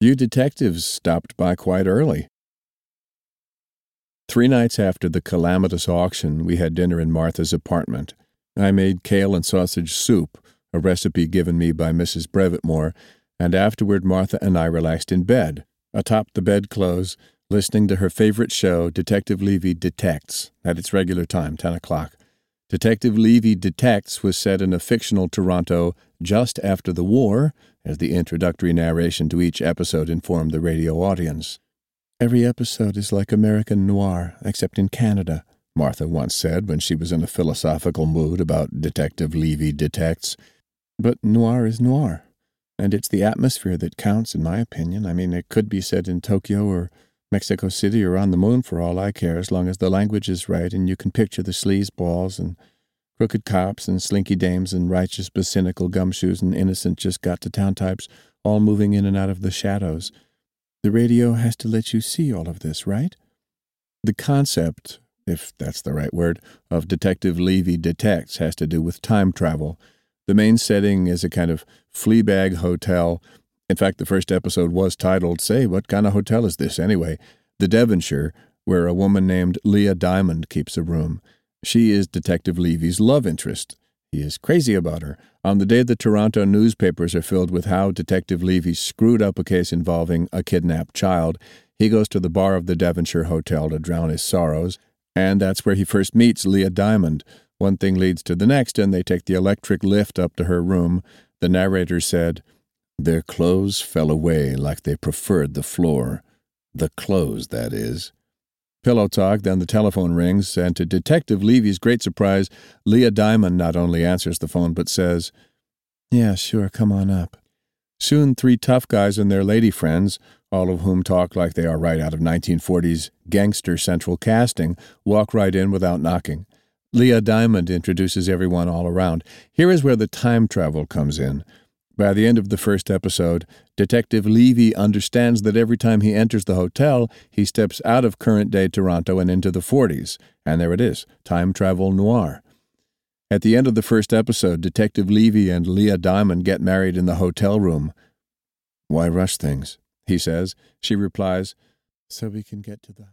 You detectives stopped by quite early. 3 nights after the calamitous auction, we had dinner in Martha's apartment. I made kale and sausage soup, a recipe given me by Mrs. Brevittmore, and afterward Martha and I relaxed in bed, atop the bedclothes, listening to her favorite show, Detective Levy Detects, at its regular time, 10 o'clock. Detective Levy Detects was set in a fictional Toronto just after the war, as the introductory narration to each episode informed the radio audience. "Every episode is like American noir, except in Canada," Martha once said when she was in a philosophical mood about Detective Levy Detects. "But noir is noir, and it's the atmosphere that counts, in my opinion. I mean, it could be set in Tokyo or Mexico City or on the moon for all I care, as long as the language is right and you can picture the sleazeballs and crooked cops and slinky dames and righteous but cynical gumshoes and innocent just-got-to-town types all moving in and out of the shadows. The radio has to let you see all of this, right? The concept, if that's the right word, of Detective Levy Detects has to do with time travel. The main setting is a kind of Fleabag hotel. In fact, the first episode was titled, say, what kind of hotel is this anyway? The Devonshire, where a woman named Leah Diamond keeps a room. She is Detective Levy's love interest. He is crazy about her. On the day the Toronto newspapers are filled with how Detective Levy screwed up a case involving a kidnapped child, he goes to the bar of the Devonshire Hotel to drown his sorrows, and that's where he first meets Leah Diamond. One thing leads to the next, and they take the electric lift up to her room. The narrator said, "Their clothes fell away like they preferred the floor. The clothes, that is." Pillow talk, then the telephone rings, and to Detective Levy's great surprise, Leah Diamond not only answers the phone but says, "Yeah, sure, come on up." Soon 3 tough guys and their lady friends, all of whom talk like they are right out of 1940s gangster central casting, walk right in without knocking. Leah Diamond introduces everyone all around. Here is where the time travel comes in. By the end of the first episode, Detective Levy understands that every time he enters the hotel, he steps out of current-day Toronto and into the 40s. And there it is, time travel noir. At the end of the first episode, Detective Levy and Leah Diamond get married in the hotel room. "Why rush things?" he says. She replies, "So we can get to the..."